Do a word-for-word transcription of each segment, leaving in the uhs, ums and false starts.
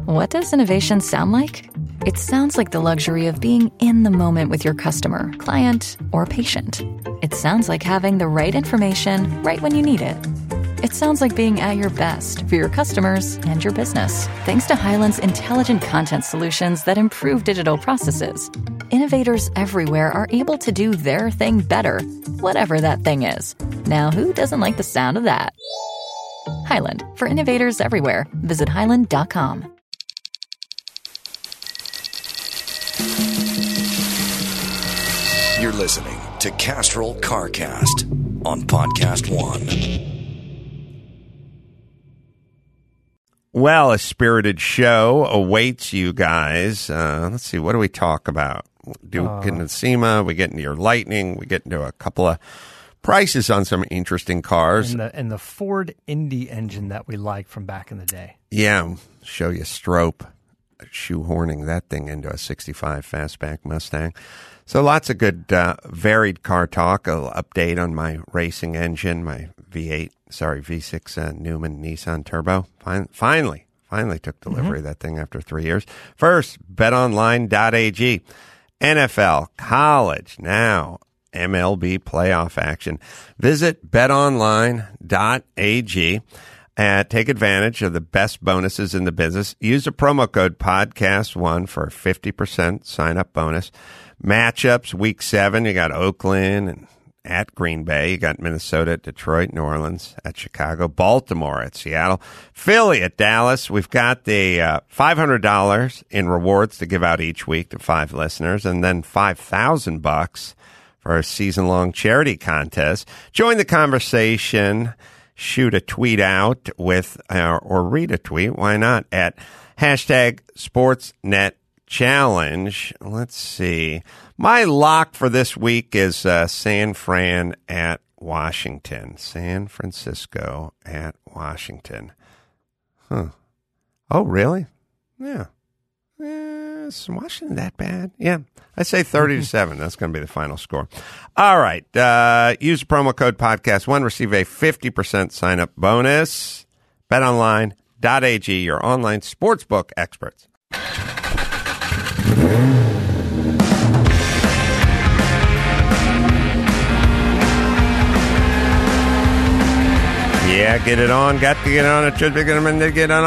What does innovation sound like? It sounds like the luxury of being in the moment with your customer, client, or patient. It sounds like having the right information right when you need it. It sounds like being at your best for your customers and your business, thanks to Hyland's intelligent content solutions that improve digital processes. Innovators everywhere are able to do their thing better, whatever that thing is. Now, who doesn't like the sound of that? Hyland, for innovators everywhere. Visit hyland dot com. You're listening to Castrol CarCast on Podcast One. Well, a spirited show awaits you guys. Uh, let's see, what do we talk about? Do Uh, get into SEMA, we get into your Lightning, we get into a couple of prices on some interesting cars. And the, and the Ford Indy engine that we liked from back in the day. Yeah, show you Strope shoehorning that thing into a sixty-five Fastback Mustang. So lots of good uh, varied car talk. I'll update on my racing engine, my V eight, sorry, V six uh, Newman Nissan Turbo. Fin- finally, finally took delivery mm-hmm. of that thing after three years. First, bet online dot a g. N F L, college, now M L B playoff action. Visit bet online dot a g. Uh, take advantage of the best bonuses in the business. Use the promo code podcast one for a fifty percent sign-up bonus. Matchups, week seven, you got Oakland and at Green Bay. You got Minnesota at Detroit, New Orleans at Chicago, Baltimore at Seattle, Philly at Dallas. We've got the uh, five hundred dollars in rewards to give out each week to five listeners, and then five thousand bucks for a season-long charity contest. Join the conversation. Shoot a tweet out with, uh, or read a tweet, why not, at hashtag Sportsnet Challenge. Let's see. My lock for this week is uh, San Fran at Washington. San Francisco at Washington. Huh. Oh, really? Yeah. Eh, is Washington that bad? Yeah. I say thirty to seven. That's going to be the final score. All right. Uh, use the promo code podcast one. Receive a fifty percent sign-up bonus. bet online dot a g, your online sportsbook experts. Yeah, get it on. Got to get on. It should be going to get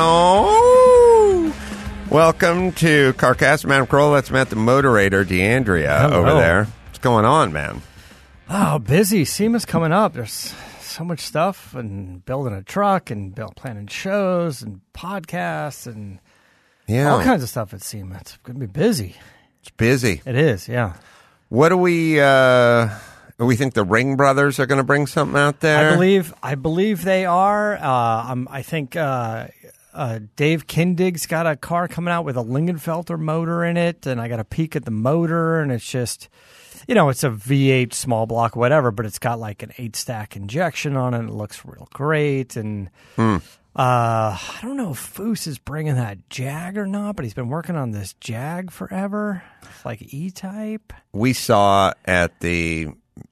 on. Welcome to CarCast. Madam Kroll, that's Matt the Moderator, DeAndrea Hello. over there. What's going on, man? Oh, busy. SEMA's coming up. There's so much stuff, and building a truck, and build, planning shows, and podcasts, and Yeah. all kinds of stuff at SEMA. It's going to be busy. It's busy. It is, yeah. What do we, uh, we think the Ring brothers are going to bring something out there? I believe I believe they are. Uh, um, I think uh, uh, Dave Kindig's got a car coming out with a Lingenfelter motor in it, and I got a peek at the motor, and it's just, you know, it's a V eight small block, whatever, but it's got like an eight-stack injection on it, and it looks real great, and Hmm. uh, I don't know if Foose is bringing that Jag or not, but he's been working on this Jag forever, it's like E-Type. We saw at the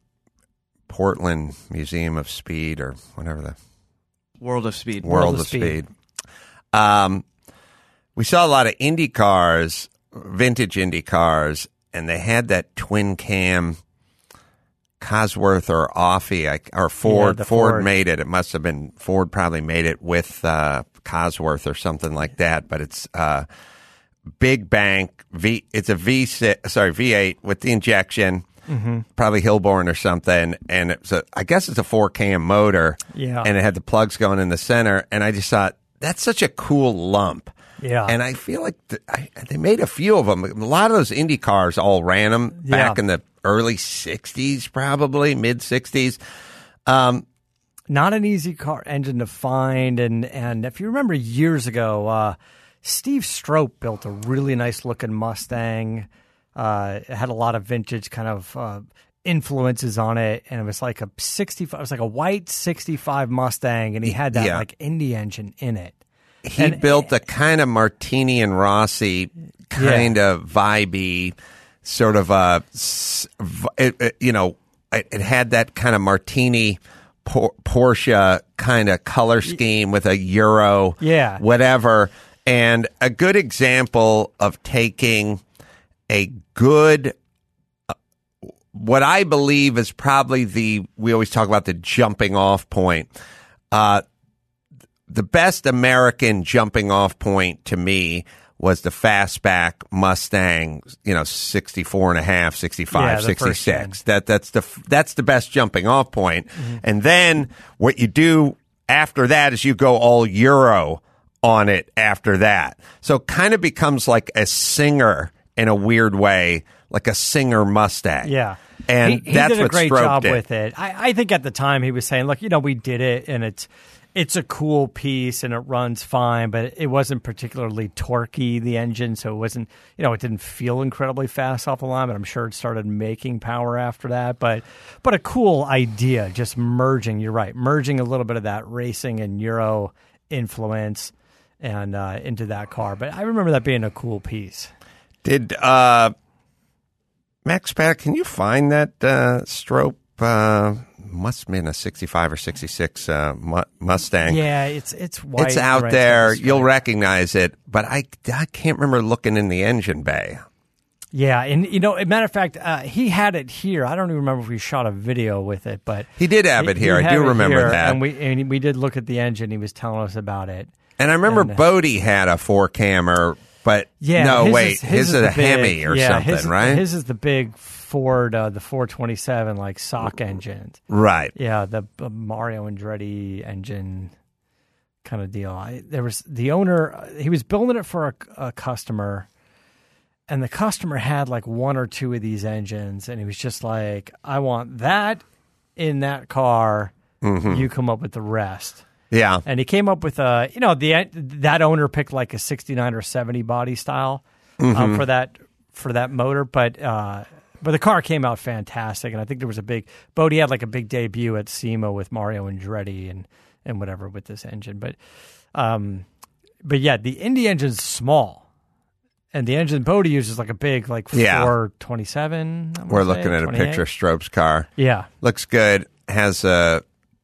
Portland Museum of Speed, or whatever the World of Speed. World, World of of Speed. Um, we saw a lot of Indy cars, vintage Indy cars, and they had that twin cam Cosworth or Offie, I- or Ford. the Ford. Ford. made it. It must have been Ford. Probably made it with uh, Cosworth or something like that. But it's uh, big bank V. It's a V six, sorry V eight with the injection. Mm-hmm. Probably Hillborn or something, and it's a, I guess it's a four cam motor. Yeah. And it had the plugs going in the center, and I just thought that's such a cool lump. Yeah. And I feel like the, I, they made a few of them. A lot of those Indy cars all ran them back Yeah. in the early sixties, probably mid sixties. Um, Not an easy car engine to find, and and if you remember years ago, uh, Steve Strope built a really nice looking Mustang. Uh, it had a lot of vintage kind of uh, influences on it, and it was like a sixty-five. It was like a white sixty-five Mustang, and he had that Yeah. like Indy engine in it. he And- built a kind of Martini and Rossi kind of vibey, sort of a, s- v- it, it- you know, it, it had that kind of Martini Por- Porsche kind of color scheme with a Euro, Yeah. whatever. And a good example of taking a good, uh, what I believe is probably the, we always talk about the jumping off point. Uh, the best American jumping off point to me was the fastback Mustang, you know, sixty-four and a half, sixty-five, yeah, sixty-six. That, that's the, that's the best jumping off point. Mm-hmm. And then what you do after that is you go all Euro on it after that. So it kind of becomes like a Singer in a weird way, like a Singer Mustang. Yeah. And he, he that's did a what great Strope job did. with it. I, I think at the time he was saying, look, you know, we did it and it's it's a cool piece and it runs fine, but it wasn't particularly torquey, the engine, so it wasn't, you know, it didn't feel incredibly fast off the line, but I'm sure it started making power after that. But but a cool idea, just merging, you're right, merging a little bit of that racing and Euro influence and uh, into that car. But I remember that being a cool piece. Did uh, Max Pat, can you find that uh, Strope? Uh, must have been a sixty-five or sixty-six uh, mu- Mustang. Yeah, it's it's white. It's out right, there. it's You'll recognize it, but I, I can't remember looking in the engine bay. Yeah, and you know, as a matter of fact, uh, he had it here. I don't even remember if we shot a video with it, but he did have it here. I do remember here, that. And we and we did look at the engine. He was telling us about it. And I remember and, uh, Bodie had a four cammer, but yeah, no, his wait, is, his, his is, is a the big, Hemi or yeah, something, his, right? His is the big Ford, uh, the four twenty-seven, like sock engine. Right. Yeah, the uh, Mario Andretti engine kind of deal. I, there was the owner. He was building it for a, a customer. And the customer had like one or two of these engines, and he was just like, I want that in that car. Mm-hmm. You come up with the rest. Yeah. And he came up with a, you know, the that owner picked like a sixty-nine or seventy body style mm-hmm. um, for that for that motor. But uh, but the car came out fantastic. And I think there was a big, Bodie had like a big debut at SEMA with Mario Andretti and, and whatever with this engine. But, um, but yeah, the Indy engine's small. And the engine Bodie uses like a big, like yeah. four twenty-seven. We're looking at a picture of Strope's car. Yeah, looks good. Has uh,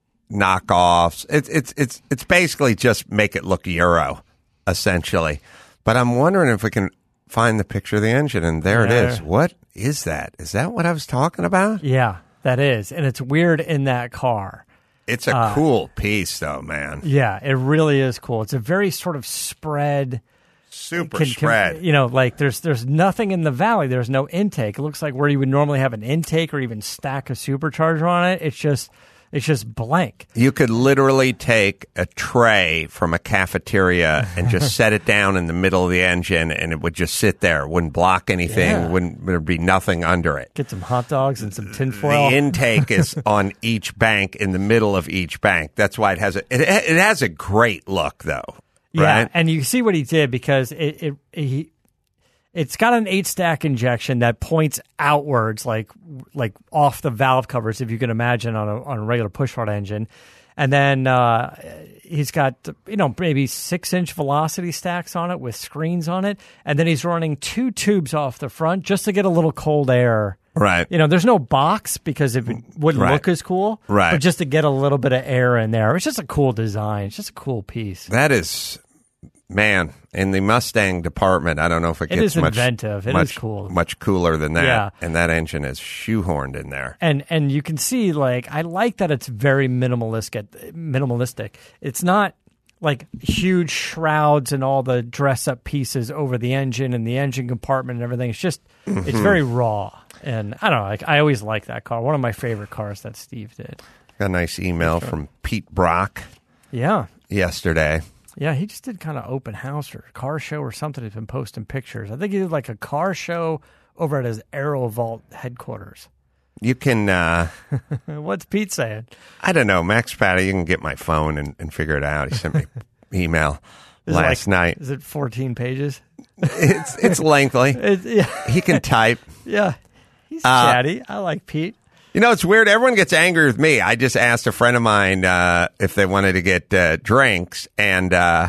knockoffs. It's it's it's it's basically just make it look Euro, essentially. But I'm wondering if we can find the picture of the engine, and there yeah. it is. What is that? Is that what I was talking about? Yeah, that is, and it's weird in that car. It's a uh, cool piece, though, man. Yeah, it really is cool. It's a very sort of spread. Super can, spread. Can, you know, like there's there's nothing in the valley. There's no intake. It looks like where you would normally have an intake or even stack a supercharger on it. It's just it's just blank. You could literally take a tray from a cafeteria and just set it down in the middle of the engine, and it would just sit there. It wouldn't block anything. Yeah. Wouldn't there'd be nothing under it. Get some hot dogs and some tinfoil. The intake is on each bank, in the middle of each bank. That's why it has a it, it has a great look, though. Yeah, right? And you see what he did because it, it he it's got an eight stack injection that points outwards, like like off the valve covers, if you can imagine on a on a regular pushrod engine, and then uh, he's got you know maybe six inch velocity stacks on it with screens on it, and then he's running two tubes off the front just to get a little cold air. Right. You know, there's no box because it wouldn't right. look as cool. Right. But just to get a little bit of air in there. It's just a cool design. It's just a cool piece. That is, man, in the Mustang department, I don't know if it, it gets is much, inventive. It much, is cool. much cooler than that. Yeah. And that engine is shoehorned in there. And and you can see, like, I like that it's very minimalistic. Minimalistic. It's not like huge shrouds and all the dress up pieces over the engine and the engine compartment and everything. It's just, mm-hmm. it's very raw. And I don't know, like, I always like that car. One of my favorite cars that Steve did. Got a nice email sure. from Pete Brock. Yeah. Yesterday. Yeah, he just did kind of open house or car show or something. He's been posting pictures. I think he did like a car show over at his AeroVault headquarters. You can... Uh, What's Pete saying? I don't know. Max Patty, you can get my phone and, and figure it out. He sent me email last like, night. Is it fourteen pages? It's it's lengthy. It's, yeah. He can type. Yeah. He's uh, chatty. I like Pete. You know, it's weird. Everyone gets angry with me. I just asked a friend of mine uh, if they wanted to get uh, drinks, and uh,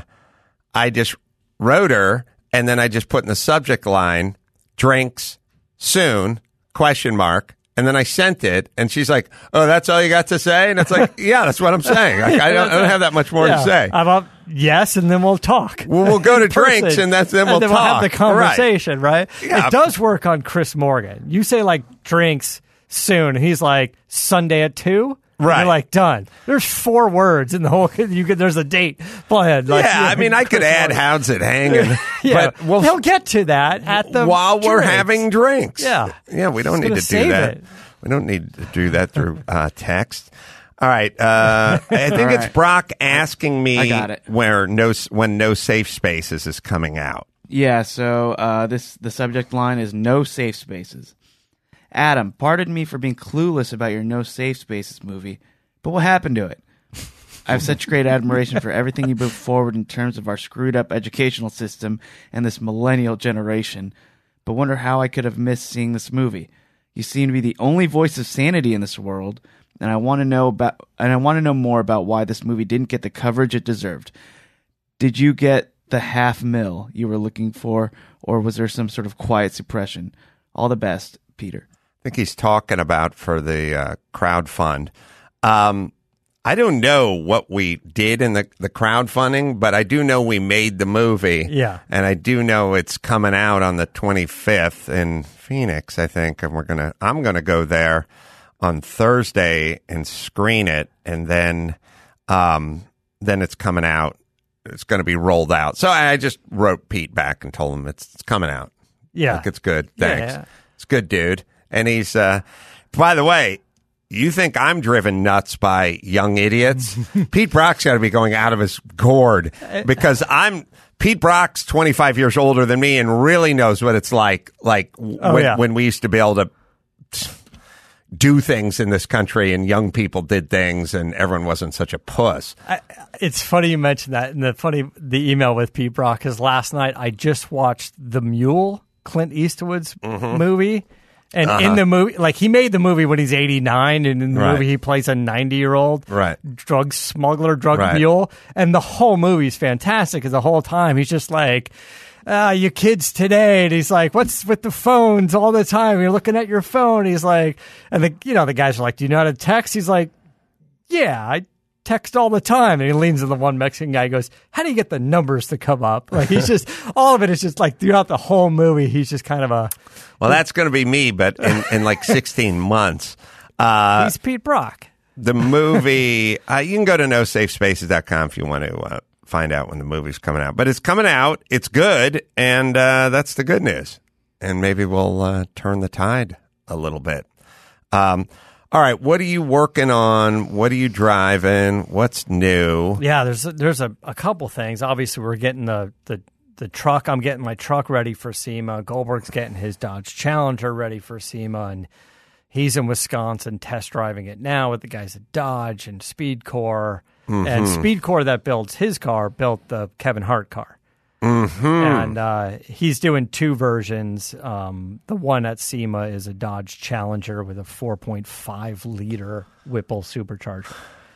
I just wrote her, and then I just put in the subject line, drinks soon, question mark. And then I sent it, and she's like, "Oh, that's all you got to say?" And it's like, "Yeah, that's what I'm saying. I, I, don't, I don't have that much more yeah. to say." I'm up. yes, and then we'll talk. Well, we'll go to In person. drinks, and that's, then we'll and then talk. We'll have the conversation, right? right? Yeah. It does work on Chris Morgan. You say, like, drinks soon, and he's like, Sunday at two? Right. You're like, done. There's four words in the whole, you could, there's a date planned. Like, yeah, you know, I mean, I could Chris add Morgan. how's it hanging. Yeah, but we'll, he'll get to that at the while we're drinks. having drinks. Yeah. Yeah, we don't Just need gonna to do save that. it. We don't need to do that through uh, text. All right. Uh, I think All it's right. Brock asking me I got it. where no when No Safe Spaces is coming out. Yeah, so uh, this the subject line is no safe spaces. Adam, pardon me for being clueless about your No Safe Spaces movie, but what happened to it? I have such great admiration for everything you put forward in terms of our screwed up educational system and this millennial generation, but wonder how I could have missed seeing this movie. You seem to be the only voice of sanity in this world, and I want to know about and I want to know more about why this movie didn't get the coverage it deserved. Did you get the half mil you were looking for, or was there some sort of quiet suppression? All the best, Peter. I think he's talking about for the uh, crowd fund. Um, I don't know what we did in the, the crowdfunding, but I do know we made the movie. Yeah. And I do know it's coming out on the twenty-fifth in Phoenix, I think. And we're going to, I'm going to go there on Thursday and screen it. And then, um, then it's coming out. It's going to be rolled out. So I just wrote Pete back and told him it's, it's coming out. Yeah. Like, it's good. Yeah, Thanks. yeah. It's good, dude. And he's, uh, by the way, you think I'm driven nuts by young idiots? Pete Brock's got to be going out of his gourd because I'm Pete Brock's twenty-five years older than me and really knows what it's like. Like Oh, when, yeah. when we used to be able to do things in this country and young people did things and everyone wasn't such a puss. I, it's funny you mentioned that. And the funny, the email with Pete Brock is last night I just watched The Mule, Clint Eastwood's Mm-hmm. movie. And Uh-huh. in the movie, like he made the movie when he's eighty-nine, and in the Right. movie he plays a ninety-year-old Right. drug smuggler, drug Right. mule. And the whole movie's fantastic because the whole time he's just like, ah, you kids today. And he's like, what's with the phones all the time? You're looking at your phone. He's like, and the, you know, the guys are like, do you know how to text? He's like, yeah, I text all the time. And he leans to the one Mexican guy and goes, how do you get the numbers to come up? Like he's just, all of it is just like throughout the whole movie, he's just kind of a, Well, that's going to be me, but in, in like sixteen months. Uh, he's Pete Brock. the movie, uh, you can go to no safe spaces dot com if you want to uh, find out when the movie's coming out. But it's coming out. It's good. And uh, that's the good news. And maybe we'll uh, turn the tide a little bit. Um, all right. What are you working on? What are you driving? What's new? Yeah, there's a, there's a, a couple things. Obviously, we're getting the, the, the truck. I'm getting my truck ready for SEMA. Goldberg's getting his Dodge Challenger ready for SEMA. And he's in Wisconsin test driving it now with the guys at Dodge and Speedcore. Mm-hmm. And Speedcore that builds his car built the Kevin Hart car. Mm-hmm. And uh, he's doing two versions. Um, the one at SEMA is a Dodge Challenger with a four point five liter Whipple supercharger.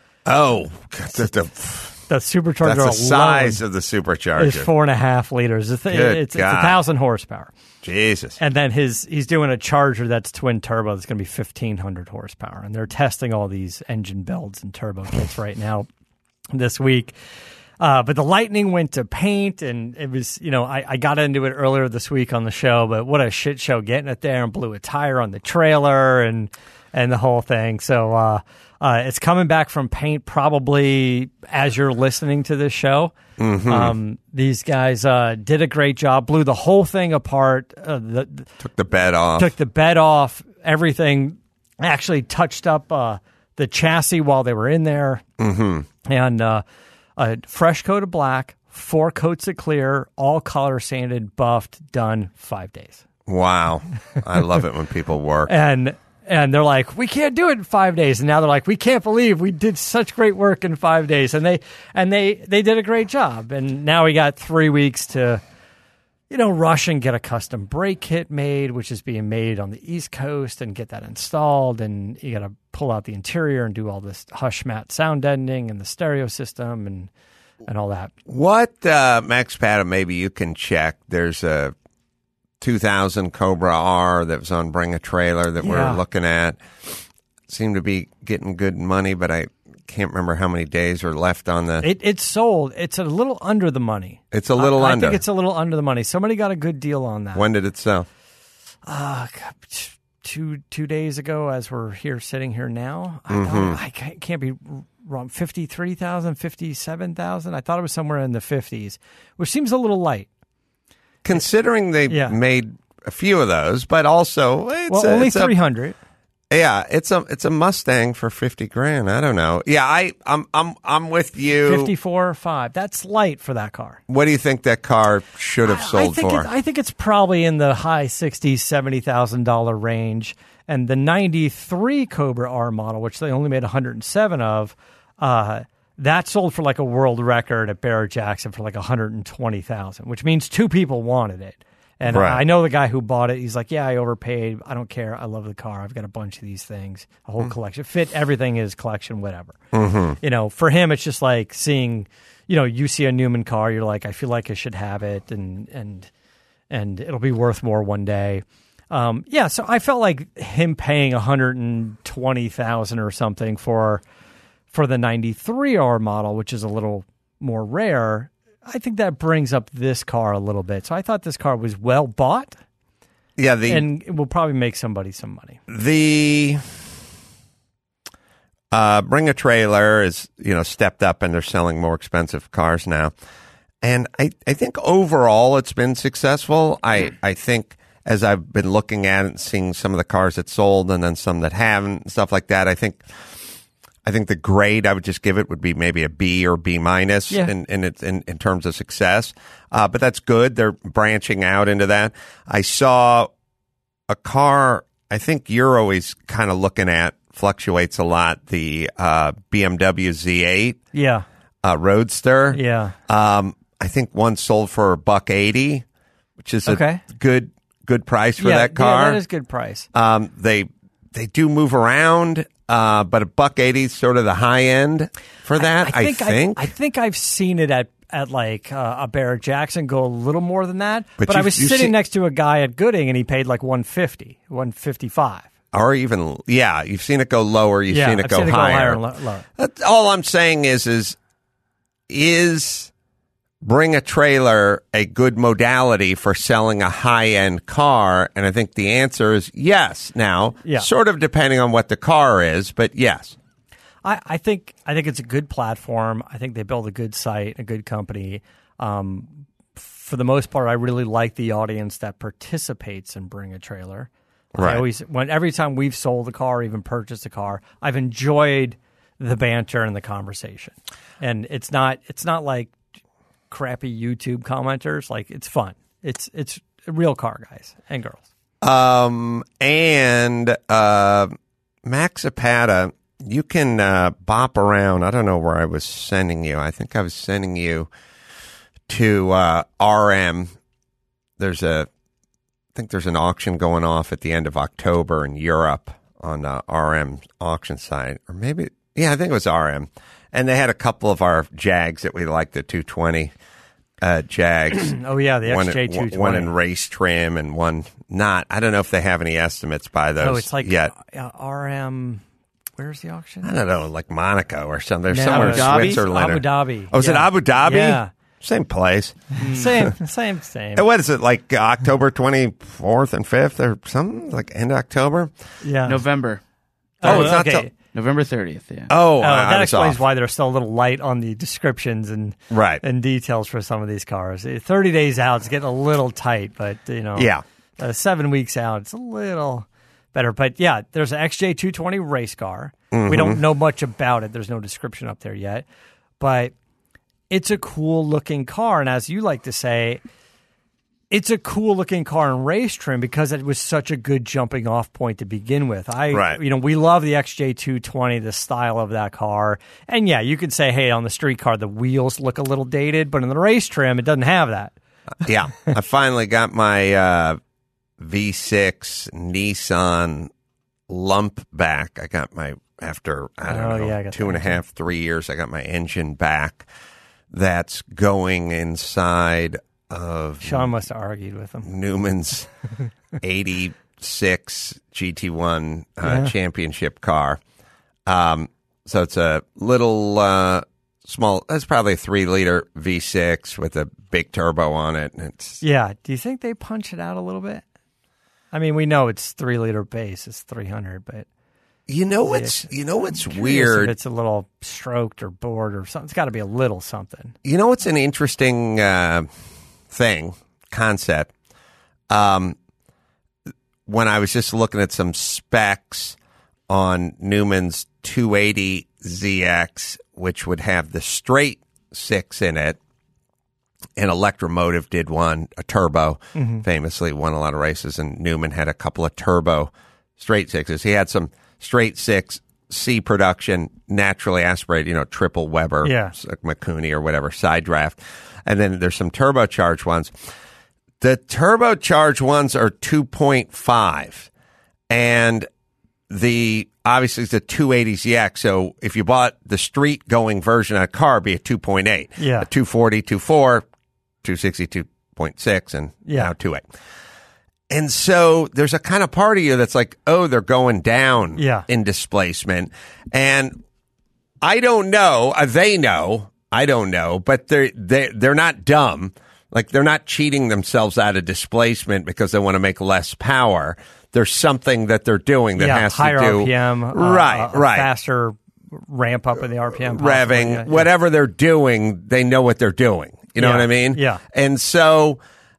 Oh, the, the, The supercharger that's the alone size of the supercharger. is four and a half liters. It's, Good it's, it's a God. thousand horsepower. Jesus. And then his he's doing a Charger that's twin turbo that's going to be fifteen hundred horsepower. And they're testing all these engine builds and turbo kits right now this week. Uh, but the Lightning went to paint, and it was, you know, I, I got into it earlier this week on the show, but what a shit show getting it there, and blew a tire on the trailer and and the whole thing. So uh, uh, it's coming back from paint probably as you're listening to this show. Mm-hmm. Um, these guys uh, did a great job, blew the whole thing apart, uh, the, the, Took the bed off. took the bed off, everything, actually touched up uh, the chassis while they were in there. Mm-hmm. And uh, a fresh coat of black, four coats of clear, all color sanded, buffed, done, five days. Wow. I love it when people work. And and they're like, we can't do it in five days. And now they're like, we can't believe we did such great work in five days. And they and they they did a great job. And now we got three weeks to, you know, rush and get a custom brake kit made, which is being made on the East Coast, and get that installed. And you got to pull out the interior and do all this hush mat sound deadening and the stereo system and and all that. What, uh, Max Pata, maybe you can check. There's a two thousand Cobra R that was on Bring a Trailer that Yeah. we're looking at. Seemed to be getting good money, but I can't remember how many days are left on the. It, it's sold. It's a little under the money. It's a little I, under. I think it's a little under the money. Somebody got a good deal on that. When did it sell? Uh, two two days ago, as we're here sitting here now. I, Mm-hmm. thought, I can't, can't be wrong. fifty-three thousand, fifty-seven thousand. I thought it was somewhere in the fifties, which seems a little light. Considering they Yeah. made a few of those, but also it's Well, a, only it's a- three hundred. Yeah, it's a it's a Mustang for fifty grand. I don't know. Yeah, I I'm I'm I'm with you. fifty-four or five. That's light for that car. What do you think that car should have sold I think for? It, I think it's probably in the high sixties, seventy thousand dollar range. And the ninety-three Cobra R model, which they only made one hundred seven of, uh, that sold for like a world record at Barrett Jackson for like one hundred twenty thousand, which means two people wanted it. And Right. I know the guy who bought it. He's like, yeah, I overpaid. I don't care. I love the car. I've got a bunch of these things, a whole collection. Fit everything in his collection, whatever. Mm-hmm. You know, for him, it's just like seeing, you know, you see a Newman car, you're like, I feel like I should have it, and and and it'll be worth more one day. Um, yeah, so I felt like him paying one hundred twenty thousand dollars or something for for the ninety-three R model, which is a little more rare. I think that brings up this car a little bit. So I thought this car was well bought, yeah, the and it will probably make somebody some money. the uh, Bring a Trailer is you know stepped up and they're selling more expensive cars now, and I I think overall it's been successful. I I think as I've been looking at it and seeing some of the cars that sold and then some that haven't and stuff like that, I think. I think the grade I would just give it would be maybe a B or B minus Yeah. in in, its, in in terms of success. Uh, but that's good. They're branching out into that. I saw a car. I think you're always kind of looking at fluctuates a lot. The uh, B M W Z eight Yeah, uh, Roadster. yeah. Um, I think one sold for a buck eighty, which is a Okay. good good price for yeah, that car. Yeah, that is good price. Um, they they do move around, uh, but a buck eighty is sort of the high end for that. I think. I think, I, I think I've seen it at at like uh, a Barrett Jackson go a little more than that. But But, I you've- was you've sitting seen- next to a guy at Gooding, and he paid like one fifty, one fifty-five. or even yeah, you've seen it go lower. You've Yeah, seen it I've go seen it go higher. higher and lo- lower. That's all I'm saying is is is Bring a Trailer a good modality for selling a high end car? And I think the answer is yes. Now, Yeah. sort of depending on what the car is, but yes. I, I think I think it's a good platform. I think they build a good site, a good company. Um, for the most part, I really like the audience that participates in Bring a Trailer. Right. I always, when every time we've sold a car, or even purchased a car, I've enjoyed the banter and the conversation. And it's not it's not like crappy YouTube commenters. Like, it's fun. It's it's real car guys and girls. Um, and uh, Max Zapata, you can uh, bop around. I don't know where I was sending you. I think I was sending you to uh, R M. There's a, I think there's an auction going off at the end of October in Europe on uh, R M auction site, or maybe yeah, I think it was R M. And they had a couple of our Jags that we liked, the two twenty uh, Jags. Oh, yeah, the One X J in- two twenty. One in race trim and one not. I don't know if they have any estimates by those Oh, it's like yet. uh, R M. Where's the auction? I don't know, like Monaco or something. There's No, somewhere in Abu Dhabi? Switzerland. Abu Dhabi. Oh, is it Yeah. Abu Dhabi? Yeah. Same place. Same, same, same. And what is it, like uh, October twenty-fourth and fifth or something? Like end of October? Yeah. November. Oh, it's not okay. till- November thirtieth, yeah. Oh, Oh, I, I that was explains off. why they're still a little light on the descriptions and Right. and details for some of these cars. Uh, Thirty days out, it's getting a little tight, but you know, Yeah. uh, seven weeks out, it's a little better. But yeah, there's an X J two twenty race car. Mm-hmm. We don't know much about it. There's no description up there yet, but it's a cool looking car. And as you like to say, it's a cool looking car in race trim because it was such a good jumping off point to begin with. I, Right. you know, we love the X J two twenty, the style of that car. And yeah, you could say, hey, on the street car, the wheels look a little dated, but in the race trim, it doesn't have that. Yeah. I finally got my uh, V six Nissan lump back. I got my, after, I don't Oh, know, yeah, I got two the and a engine. half, three years, I got my engine back. That's going inside of Sean must have argued with him. Newman's eighty-six G T one uh, Yeah. championship car. Um, So it's a little uh, small. That's probably a three liter V six with a big turbo on it. And it's Yeah. Do you think they punch it out a little bit? I mean, we know it's three liter base. It's three hundred, but you know what's you know what's curious weird. If it's a little stroked or bored or something. It's got to be a little something. You know what's an interesting uh, thing concept. Um, when I was just looking at some specs on Newman's two eighty Z X, which would have the straight six in it, and Electromotive did one, a turbo, mm-hmm. famously won a lot of races, and Newman had a couple of turbo straight sixes. He had some straight six C production, naturally aspirated, you know, triple Weber, yeah. like McCooney or whatever, side draft. And then there's some turbocharged ones. The turbocharged ones are two point five, and the obviously it's a two eighty Z X. So if you bought the street going version of a car, it'd be a two point eight, yeah, a two forty, two point four, two sixty, two point six, and yeah. now two point eight. And so there's a kind of part of you that's like, oh, they're going down yeah. in displacement, and I don't know. Uh, they know. I don't know, but they're they they're not dumb. Like, they're not cheating themselves out of displacement because they want to make less power. There's something that they're doing that yeah, has higher to do R P M, right, uh, right, faster ramp up in the R P M, possibly. revving, yeah, yeah. whatever they're doing. They know what they're doing. You know yeah, what I mean? Yeah. And so,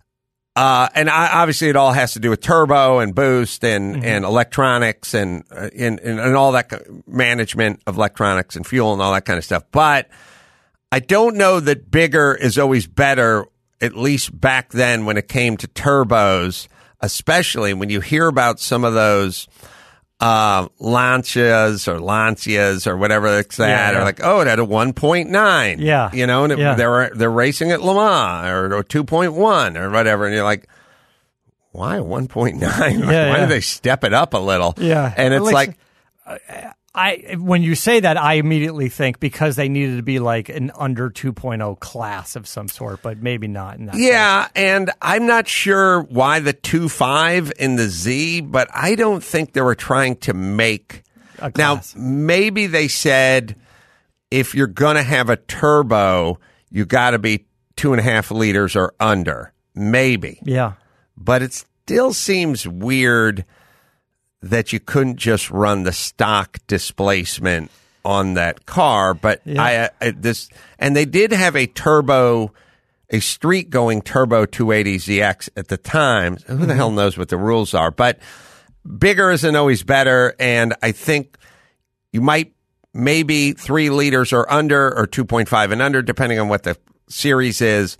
uh, and I, obviously, it all has to do with turbo and boost and mm-hmm. and electronics and, uh, and and and all that management of electronics and fuel and all that kind of stuff. But I don't know that bigger is always better. At least back then when it came to turbos, especially when you hear about some of those uh, Lancias or Lancias or whatever it's that, yeah, yeah. or like, oh, it had a one point nine. Yeah. You know, and it, yeah. they're, they're racing at Le Mans or, or two point one or whatever. And you're like, why one point nine? Like, yeah, why yeah. did they step it up a little? Yeah. And it's like, like I when you say that, I immediately think because they needed to be like an under two point oh class of some sort, but maybe not in that yeah, case. And I'm not sure why the two point five in the Z, but I don't think they were trying to make... A now, class. maybe they said if you're going to have a turbo, you got to be two and a half liters or under. Maybe. Yeah. But it still seems weird that you couldn't just run the stock displacement on that car. But yeah. I, I this and they did have a turbo, a street going turbo two eighty Z X at the time. Who the mm-hmm. hell knows what the rules are? But bigger isn't always better, and I think you might maybe three liters or under, or two point five and under, depending on what the series is.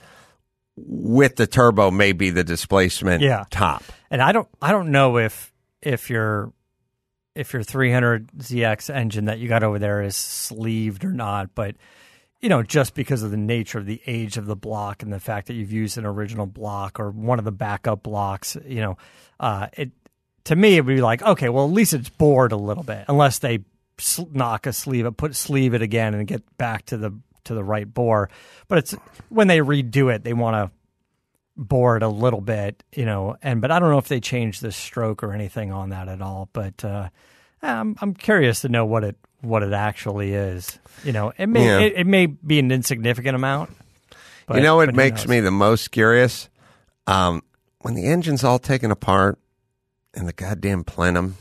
With the turbo, maybe the displacement yeah. top. And I don't, I don't know if. If your if your three hundred Z X engine that you got over there is sleeved or not, but you know, just because of the nature of the age of the block and the fact that you've used an original block or one of the backup blocks, you know, uh, it to me it would be like, okay, well at least it's bored a little bit, unless they sl- knock a sleeve, put sleeve it again and get back to the to the right bore. But it's when they redo it, they want to bored a little bit, you know, and but I don't know if they changed the stroke or anything on that at all. But uh, I'm I'm curious to know what it what it actually is. You know, it may yeah. it, it may be an insignificant amount. But, you know what but makes me the most curious? Um, when the engine's all taken apart and the goddamn plenum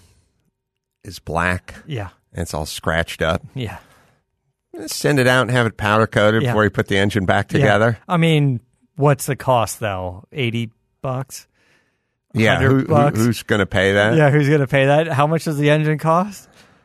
is black. Yeah. And it's all scratched up. Yeah. Send it out and have it powder coated yeah. before you put the engine back together. Yeah. I mean, what's the cost though? eighty bucks? Yeah, who, who, bucks? who's going to pay that? Yeah, who's going to pay that? How much does the engine cost?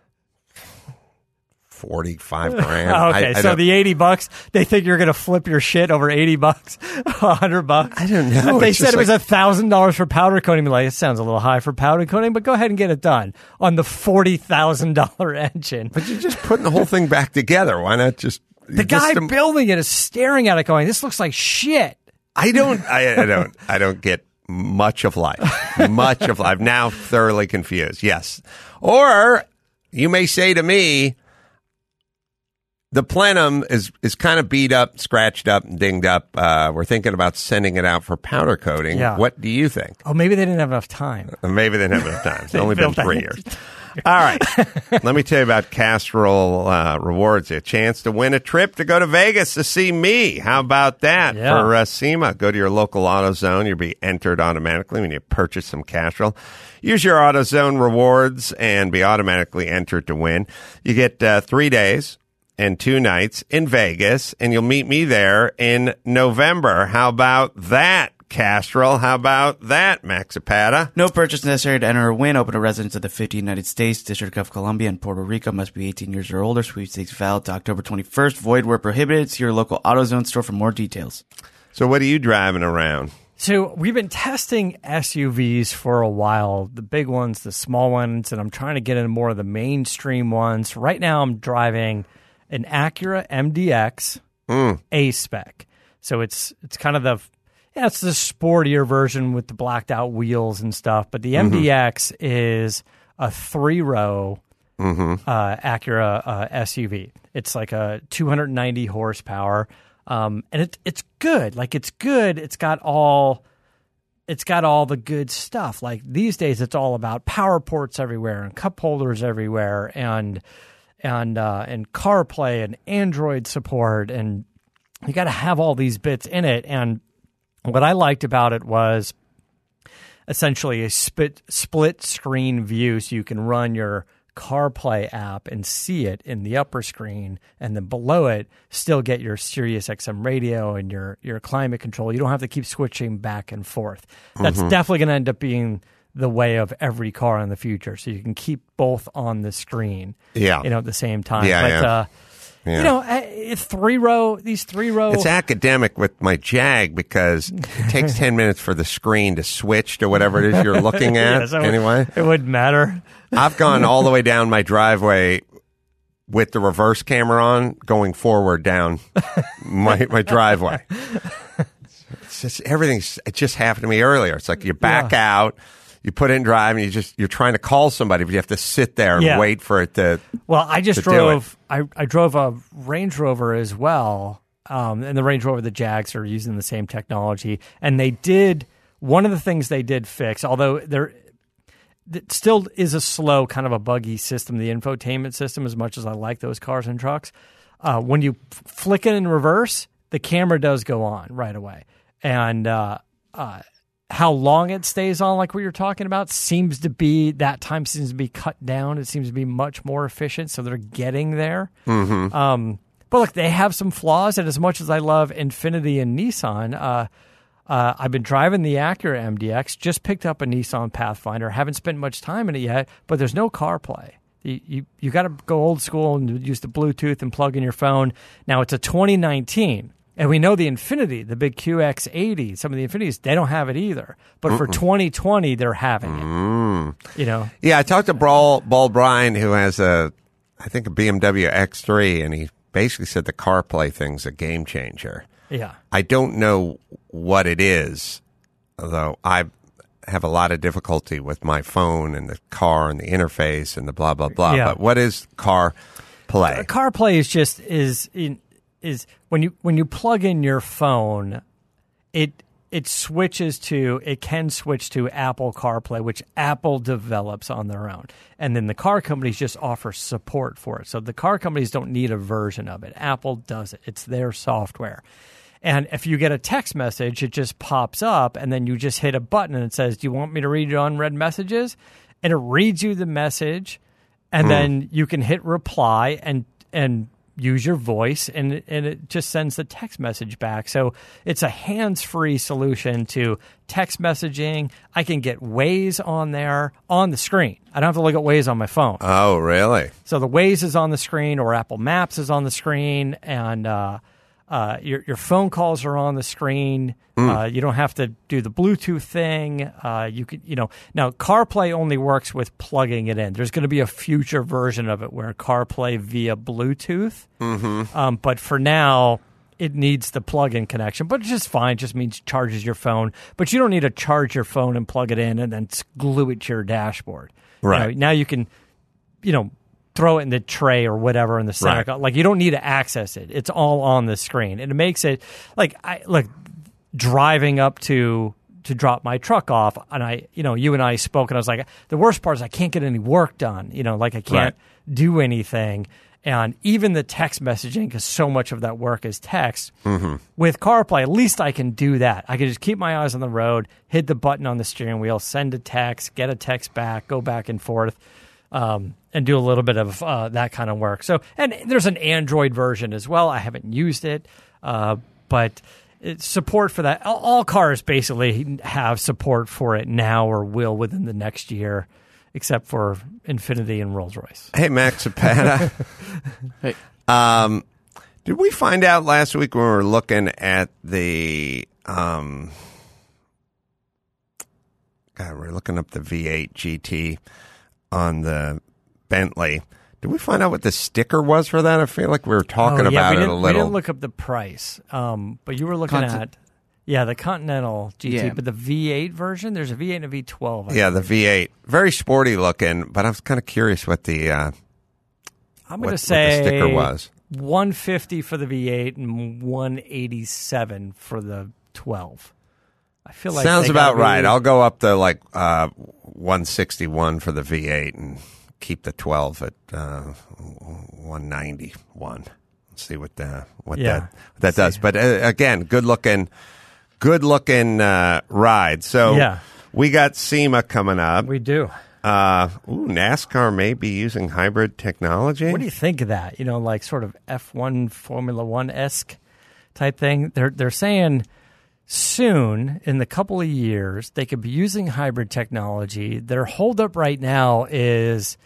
forty-five grand. okay, I, I so don't, the eighty bucks, they think you're going to flip your shit over eighty bucks, a hundred bucks. I don't know. If they It's said it was like, a thousand dollars for powder coating, be like, it sounds a little high for powder coating, but go ahead and get it done on the forty thousand dollar engine. But you're just putting the whole thing back together. Why not just the just guy um, building it is staring at it, going, "This looks like shit." I don't. I, I don't. I don't get much of life. Much of life. Now thoroughly confused. Yes. Or you may say to me, the plenum is, is kind of beat up, scratched up, and dinged up. Uh, we're thinking about sending it out for powder coating. Yeah. What do you think? Oh, maybe they didn't have enough time. Maybe they didn't have enough time. It's only been three years. All right. Let me tell you about Castrol uh, Rewards. A chance to win a trip to go to Vegas to see me. How about that Yeah. for uh, SEMA? Go to your local AutoZone. You'll be entered automatically when you purchase some Castrol. Use your AutoZone rewards and be automatically entered to win. You get uh, three days and two nights in Vegas, and you'll meet me there in November. How about that, Castrol? How about that, Maxipata? No purchase necessary to enter or win. Open to residents of the fifty United States, District of Columbia, and Puerto Rico. Must be eighteen years or older. Sweepstakes valid to October twenty-first. Void where prohibited. See your local AutoZone store for more details. So what are you driving around? So we've been testing S U Vs for a while, the big ones, the small ones, and I'm trying to get into more of the mainstream ones. Right now I'm driving an Acura M D X Mm. A-Spec. So it's it's kind of the yeah, it's the sportier version with the blacked out wheels and stuff, but the Mm-hmm. M D X is a three-row Mm-hmm. uh, Acura uh, S U V. It's like a two hundred ninety horsepower. Um, and it, it's good. Like it's good. It's got all, it's got all the good stuff. Like these days, it's all about power ports everywhere and cup holders everywhere, and and uh, and CarPlay and Android support, and you got to have all these bits in it. And what I liked about it was essentially a split split screen view, so you can run your CarPlay app and see it in the upper screen, and then below it still get your Sirius X M radio and your your climate control. You don't have to keep switching back and forth. That's Mm-hmm. definitely going to end up being the way of every car in the future, so you can keep both on the screen, Yeah. you know, at the same time. Yeah, but yeah. uh Yeah. you know, uh, three row these three row It's academic with my Jag because it takes ten minutes for the screen to switch to whatever it is you're looking at. Yeah, so anyway, it wouldn't matter. I've gone all the way down my driveway with the reverse camera on, going forward down my my driveway. It's just everything's. It just happened to me earlier. It's like you back out, you put in drive, and you just you're trying to call somebody, but you have to sit there and Yeah. wait for it to. Well, I just to do drove. I, I drove a Range Rover as well, um, and the Range Rover, the Jags are using the same technology, and they did one of the things they did fix, although there it still is a slow, kind of a buggy system, the infotainment system. As much as I like those cars and trucks, uh, when you f- flick it in reverse, the camera does go on right away, and uh, uh, how long it stays on, like what you're talking about, seems to be, that time seems to be cut down. It seems to be much more efficient, so they're getting there. Mm-hmm. Um, but look, they have some flaws, and as much as I love Infiniti and Nissan, uh, uh, I've been driving the Acura M D X, just picked up a Nissan Pathfinder, haven't spent much time in it yet, but there's no CarPlay. You you, you got to go old school and use the Bluetooth and plug in your phone. Now, it's a twenty nineteen. And we know the Infiniti, the big Q X eighty, some of the Infinitis, they don't have it either. But Mm-mm. for twenty twenty, they're having it. Mm. You know? Yeah, I talked to Ball, Ball Bryan, who has a, I think, a B M W X three, and he basically said the CarPlay thing's a game changer. Yeah. I don't know what it is, although I have a lot of difficulty with my phone and the car and the interface and the blah, blah, blah. Yeah. But what is CarPlay? Uh, CarPlay is just, is in, is when you when you plug in your phone, it it switches to it can switch to Apple CarPlay, which Apple develops on their own, and then the car companies just offer support for it. So the car companies don't need a version of it. Apple does it. It's their software. And if you get a text message, it just pops up, and then you just hit a button and it says, "Do you want me to read your unread messages?" And it reads you the message, and mm. then you can hit reply and and use your voice, and and it just sends the text message back. So it's a hands-free solution to text messaging. I can get Waze on there on the screen. I don't have to look at Waze on my phone. Oh, really? So the Waze is on the screen, or Apple Maps is on the screen, and uh, uh, your your phone calls are on the screen. Mm. Uh, you don't have to do the Bluetooth thing. Uh, you could, you know, now CarPlay only works with plugging it in. There's going to be a future version of it where CarPlay via Bluetooth. Mm-hmm. Um, but for now, it needs the plug-in connection. But it's just fine. It just means it charges your phone. But you don't need to charge your phone and plug it in and then glue it to your dashboard. Right. You know, now you can, you know, throw it in the tray or whatever in the center. Right. Like, you don't need to access it. It's all on the screen. And it makes it, like, I like driving up to to drop my truck off. And I, you know, you and I spoke, and I was like, the worst part is I can't get any work done. You know, like I can't Right. do anything. And even the text messaging, because so much of that work is text, Mm-hmm. with CarPlay, at least I can do that. I can just keep my eyes on the road, hit the button on the steering wheel, send a text, get a text back, go back and forth, um, and do a little bit of uh, that kind of work. So, and there's an Android version as well. I haven't used it, uh, but it's support for that. All, all cars basically have support for it now or will within the next year, except for Infiniti and Rolls-Royce. Hey, Max Zapata. Hey. Um, did we find out last week when we were looking at the um, God, we we're looking up the V eight G T on the Bentley. Did we find out what the sticker was for that? I feel like we were talking Oh, yeah, about we it a didn't- little. We didn't look up the price, um, but you were looking Conti- at, yeah, the Continental G T, Yeah. but the V eight version, there's a V eight and a V twelve. I Yeah, think. the V eight. Very sporty looking, but I was kind of curious what the uh, I'm what, going what to say the sticker was. one fifty for the V eight and one eighty-seven for the twelve. I feel like Sounds they about gotta right. be- I'll go up to like uh, one sixty-one for the V eight and keep the twelve at uh, one ninety-one. Let's see what the what Yeah. that what that does. But uh, again, good looking, good looking uh, ride. So Yeah. we got SEMA coming up. We do. Uh, ooh, NASCAR may be using hybrid technology. What do you think of that? You know, like sort of F one Formula One esque type thing. They're they're saying soon, in the couple of years, they could be using hybrid technology. Their holdup right now is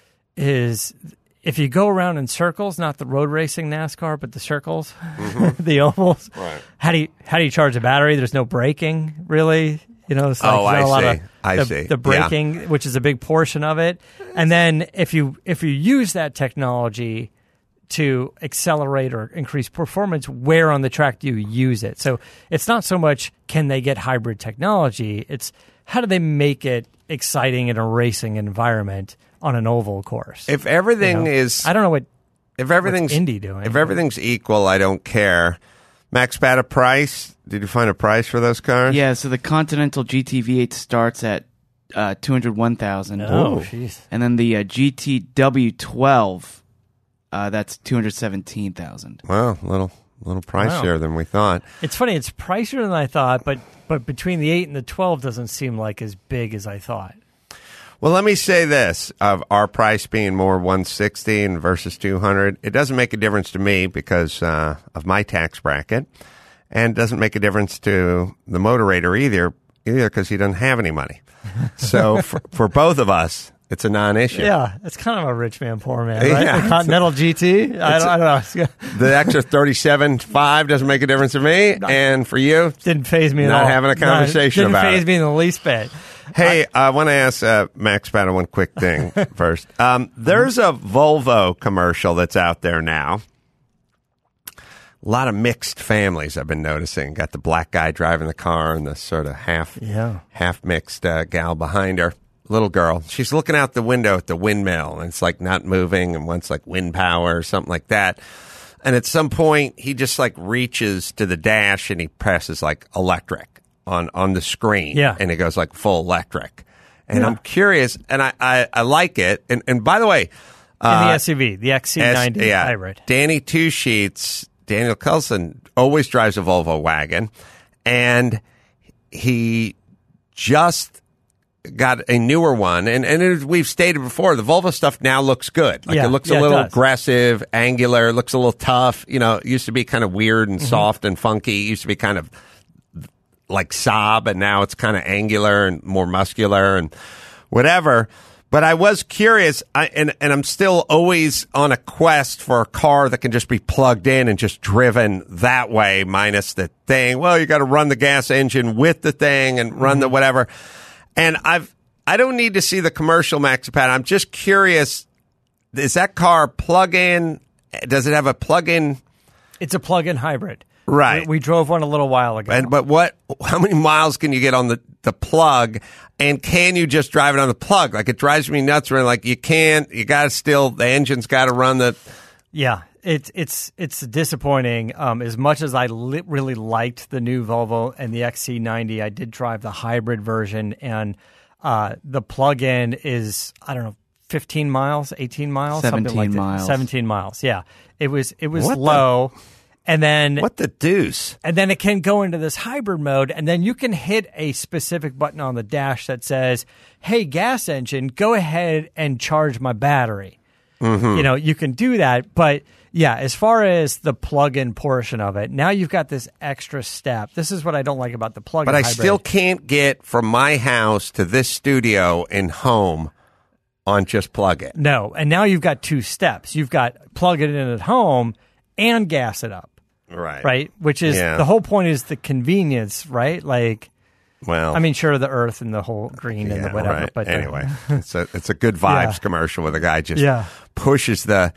is if you go around in circles, not the road racing NASCAR, but the circles, the ovals. Right. How do you how do you charge a battery? There's no braking, really. You know, it's like Oh, there's not I a lot see. of I the, see. the braking, which is a big portion of it. And then if you if you use that technology to accelerate or increase performance, where on the track do you use it? So it's not so much can they get hybrid technology, it's how do they make it exciting in a racing environment on an oval course. If everything You know? is, I don't know what if everything's Indy doing? if everything's equal, I don't care. Max Bata price. Did you find a price for those cars? Yeah, so the Continental G T V eight starts at uh, two hundred one thousand Oh, jeez. and then the uh, G T W twelve, uh, that's two hundred seventeen thousand. Well, little little pricier Wow. than we thought. It's funny, it's pricier than I thought, but but between the eight and the twelve doesn't seem like as big as I thought. Well, let me say this: of our price being more one sixty and versus two hundred, it doesn't make a difference to me because uh, of my tax bracket, and doesn't make a difference to the moderator either, either because he doesn't have any money. So for, for both of us, it's a non-issue. Yeah, it's kind of a rich man, poor man, right? Yeah. The Continental G T. I don't, I don't know. The extra thirty-seven five doesn't make a difference to me, and for you, Didn't phase me at Not all. having a conversation Didn't about phase it. me in the least bit. Hey, I want to ask uh, Max Bata one quick thing first. Um, there's a Volvo commercial that's out there now. A lot of mixed families I've been noticing. Got the black guy driving the car and the sort of half Yeah. half mixed uh, gal behind her. Little girl. She's looking out the window at the windmill, and it's like not moving, and one's like wind power or something like that. And at some point, he just like reaches to the dash and he presses like electric on, on the screen. Yeah. And it goes like full electric. And Yeah. I'm curious, and I, I, I like it. And, and by the way, In the uh, S U V, the X C ninety S- yeah, hybrid. Danny Two Sheets, Daniel Coulson always drives a Volvo wagon, and he just got a newer one. And, and as we've stated before, the Volvo stuff now looks good. Like Yeah, it looks yeah, a it little does. aggressive, angular, looks a little tough. You know, it used to be kind of weird and Mm-hmm. soft and funky. It used to be kind of like Saab, and now it's kind of angular and more muscular and whatever. But I was curious, I, and, and I'm still always on a quest for a car that can just be plugged in and just driven that way, minus the thing. Well, you got to run the gas engine with the thing and run the whatever. And I've I don't need to see the commercial, Max Pat. I'm just curious, is that car plug-in? Does it have a plug-in? It's a plug-in hybrid. Right. We, we drove one a little while ago. And but what? How many miles can you get on the, the plug? And can you just drive it on the plug? Like it drives me nuts. Where like you can't. You got to still the engine's got to run the. yeah. It's it's it's disappointing. Um, as much as I li- really liked the new Volvo and the X C ninety, I did drive the hybrid version, and uh, the plug-in is I don't know, fifteen miles, eighteen miles, seventeen something like miles, that. seventeen miles. Yeah, it was it was What low, the, and then what the deuce? And then it can go into this hybrid mode, and then you can hit a specific button on the dash that says, "Hey, gas engine, go ahead and charge my battery." Mm-hmm. You know, you can do that, but yeah, as far as the plug-in portion of it, now you've got this extra step. This is what I don't like about the plug-in But I hybrid. still can't get from my house to this studio and home on just plug it. No, and now you've got two steps. You've got plug it in at home and gas it up. Right. Right? Which is, Yeah. the whole point is the convenience, right? Like, Well, I mean, sure, the earth and the whole green and yeah, the whatever. right. But uh, anyway, it's a it's a good vibes Yeah. commercial where the guy just Yeah. pushes the.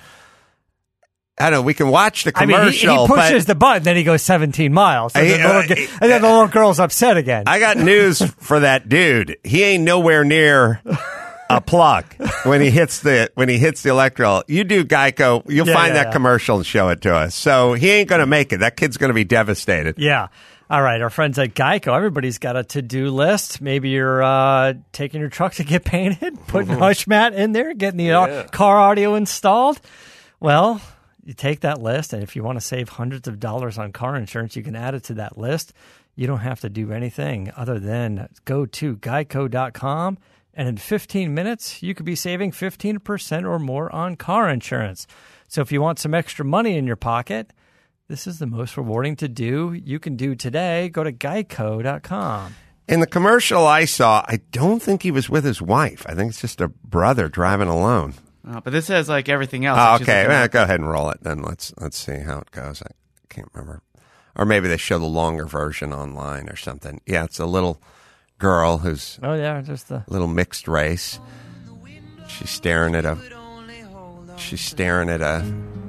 I don't know. We can watch the I mean, commercial. he, he pushes but the button, then he goes seventeen miles. And, He- then, the little, uh, g- and then the little girl's upset again. I got news for that dude. He ain't nowhere near a plug when he hits the when he hits the electrical. You do Geico, you'll Yeah, find yeah, that yeah. commercial and show it to us. So he ain't going to make it. That kid's going to be devastated. Yeah. All right. Our friends at Geico, everybody's got a to-do list. Maybe you're uh, taking your truck to get painted, putting Mm-hmm. hush mat in there, getting the au- car audio installed. Well, you take that list, and if you want to save hundreds of dollars on car insurance, you can add it to that list. You don't have to do anything other than go to geico dot com, and in fifteen minutes, you could be saving fifteen percent or more on car insurance. So if you want some extra money in your pocket, this is the most rewarding to do you can do today. Go to geico dot com. In the commercial I saw, I don't think he was with his wife. I think it's just a brother driving alone. Oh, but this says like everything else. Oh, It's just okay, like well, a- go ahead and roll it. Then let's let's see how it goes. I can't remember, or maybe they show the longer version online or something. Yeah, it's a little girl who's Oh, yeah, just the... a little mixed race. She's staring at a. She's staring at a.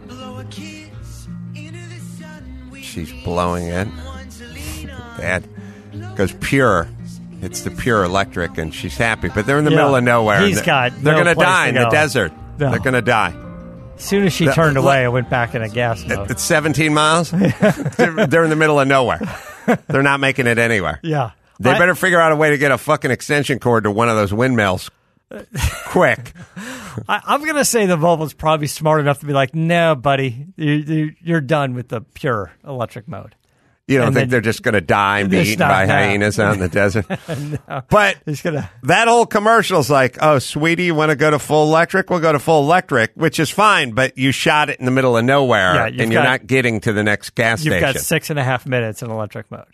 She's blowing it. Dad goes pure. It's the pure electric, and she's happy. But they're in the Yeah. middle of nowhere. He's and got They're no going to place die to in the go. desert. No. They're going to die. As soon as she The- turned look- away, I went back in a gas mode. It's seventeen miles. they're, they're in the middle of nowhere. They're not making it anywhere. Yeah. They I- better figure out a way to get a fucking extension cord to one of those windmills quick. I, I'm going to say the Volvo's probably smart enough to be like, no, buddy, you, you, you're done with the pure electric mode. You don't And think then- they're just going to die and be Just eaten not- by no. hyenas out in the desert? But He's going to... that whole commercial's like, oh, sweetie, you want to go to full electric? We'll go to full electric, which is fine, but you shot it in the middle of nowhere, Yeah, and you've you're got- not getting to the next gas You've station. got six and a half minutes in electric mode.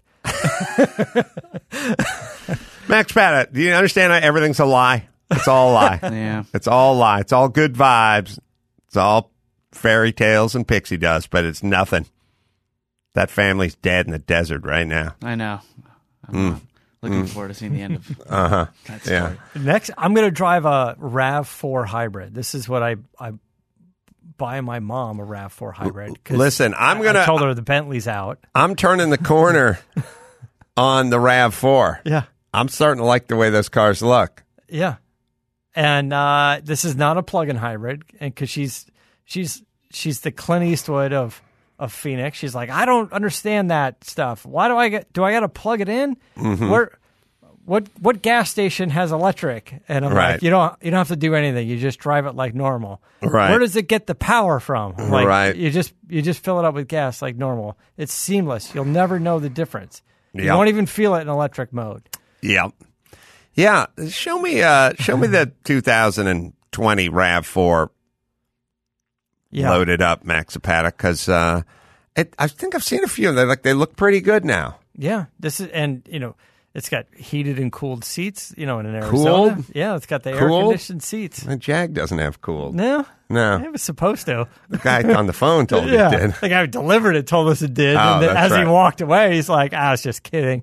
Max Pata, do you understand that everything's a lie? It's all a lie. Yeah. It's all a lie. It's all good vibes. It's all fairy tales and pixie dust, but it's nothing. That family's dead in the desert right now. I know. I'm uh, looking forward to seeing the end of Uh-huh. that Yeah. story. Next, I'm going to drive a RAV four hybrid. This is what I, I buy my mom, a RAV four hybrid. 'cause Listen, I'm I- gonna- I told her the Bentley's out. I'm turning the corner on the RAV four. Yeah. I'm starting to like the way those cars look. Yeah. And uh, this is not a plug-in hybrid, and because she's she's she's the Clint Eastwood of of Phoenix. She's like, I don't understand that stuff. Why do I get? Do I got to plug it in? Mm-hmm. Where? What what gas station has electric? And I'm Right. like, you don't you don't have to do anything. You just drive it like normal. Right. Where does it get the power from? I'm like, Right. You just you just fill it up with gas like normal. It's seamless. You'll never know the difference. You Yep. won't even feel it in electric mode. Yep. Yeah. Show me uh show me the two thousand twenty RAV four Yeah. loaded up, Max Zapata, because uh, it- I think I've seen a few. They like they look pretty good now. Yeah, this is, and you know, it's got heated and cooled seats. You know, in an Arizona. Cooled? Yeah, it's got the air Cooled? conditioned seats. The Jag doesn't have cooled. No, No. it was supposed to. The guy on the phone told me yeah, it did. the guy who delivered it told us it did, Oh, and then that's as he right. walked away, he's like, "I was just kidding."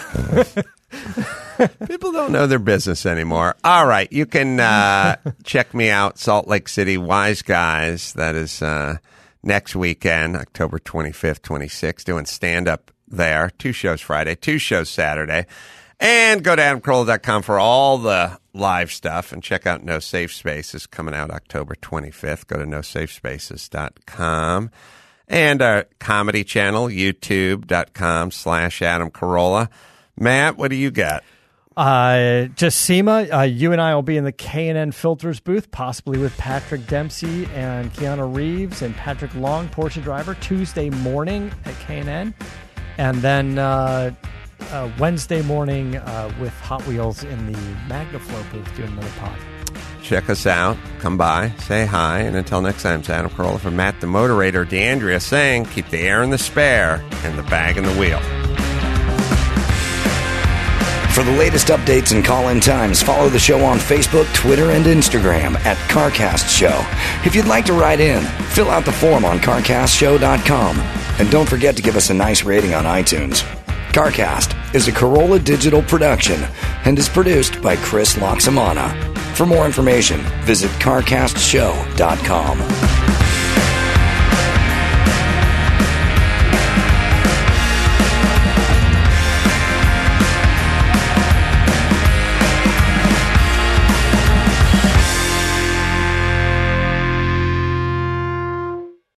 People don't know their business anymore. All right. You can uh, check me out, Salt Lake City Wise Guys. That is uh, next weekend, October twenty-fifth, twenty-sixth, doing stand-up there. Two shows Friday, two shows Saturday. And go to adam carolla dot com for all the live stuff, and check out No Safe Spaces coming out October twenty-fifth. Go to no safe spaces dot com. And our comedy channel, youtube dot com slash Adam Carolla. Matt, what do you got? Uh, just SEMA, uh, you and I will be in the K and N Filters booth, possibly with Patrick Dempsey and Keanu Reeves and Patrick Long, Porsche driver, Tuesday morning at K and N. And then uh, uh, Wednesday morning uh, with Hot Wheels in the MagnaFlow booth doing another pod. Check us out. Come by. Say hi. And until next time, it's Adam Carolla from Matt the Moderator, DeAndrea saying, keep the air in the spare and the bag in the wheel. For the latest updates and call-in times, follow the show on Facebook, Twitter, and Instagram at CarCast Show. If you'd like to write in, fill out the form on car cast show dot com. And don't forget to give us a nice rating on iTunes. CarCast is a Carolla digital production and is produced by Chris Loxamana. For more information, visit car cast show dot com.